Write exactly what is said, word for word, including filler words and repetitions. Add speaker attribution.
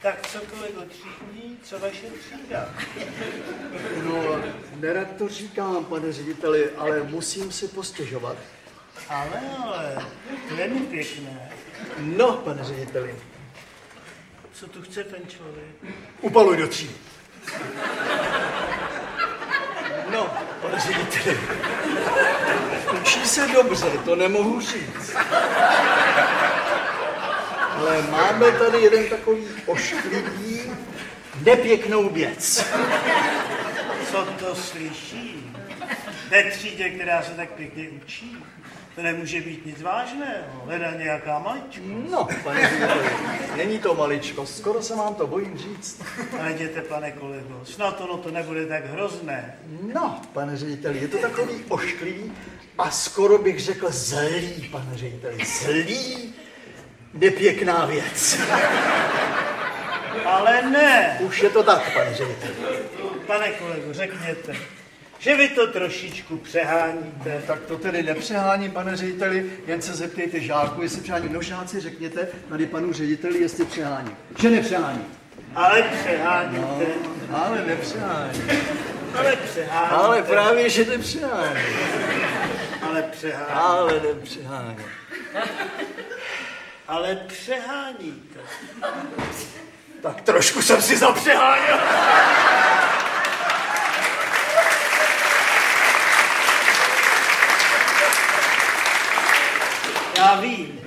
Speaker 1: Tak co kolego třídní, co vaše třída?
Speaker 2: No, nerad to říkám, pane řediteli, ale musím si postěžovat.
Speaker 1: Ale, ale, to je mi pěkné.
Speaker 2: No, pane řediteli.
Speaker 1: Co tu chce ten člověk?
Speaker 2: Upaluj do třídy. No, pane řediteli. Učí se dobře, to nemohu říct. Ale máme tady jeden takový ošklivý, nepěknou věc.
Speaker 1: Co to slyším? Ve třídě, která se tak pěkně učí. To nemůže být nic vážného, hledá nějaká malička.
Speaker 2: No, pane řediteli, není to maličko, skoro se vám to bojím říct.
Speaker 1: Ale jděte, pane kolego, snad ono to nebude tak hrozné.
Speaker 2: No, pane řediteli, je to takový ošklivý a skoro bych řekl zlý, pane řediteli, zlý, nepěkná věc.
Speaker 1: Ale ne.
Speaker 2: Už je to tak, pane řediteli.
Speaker 1: Pane kolego, řekněte, že vy to trošičku přeháníte.
Speaker 2: Tak to tedy nepřeháním, pane řediteli, jen se zeptejte žáků, jestli přeháním. No žáci, řekněte tady panu řediteli, jestli přeháním. Že nepřeháním.
Speaker 1: Ale přeháníte.
Speaker 2: No, ale nepřeháním.
Speaker 1: Ale přeháníte.
Speaker 2: Ale právě, že nepřeháním.
Speaker 1: Ale přeháníte.
Speaker 2: Ale nepřeháním.
Speaker 1: Ale přeháníte.
Speaker 2: Tak trošku jsem si zapřeháněl.
Speaker 1: Já vím.